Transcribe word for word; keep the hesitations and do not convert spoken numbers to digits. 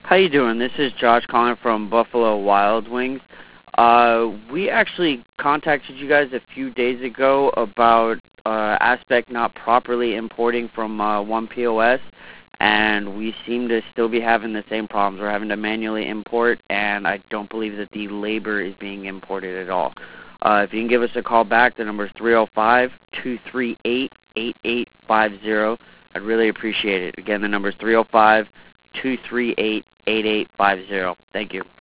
How you doing? This is Josh calling from Buffalo Wild Wings. Uh, we actually contacted you guys a few days ago about uh, Aspect not properly importing from uh, one P O S, and we seem to still be having the same problems. We're having to manually import, and I don't believe that the labor is being imported at all. Uh, if you can give us a call back, the number is three oh five, two three eight, eight eight five zero. I'd really appreciate it. Again, the number is three oh five, two three eight, eight eight five zero. Thank you.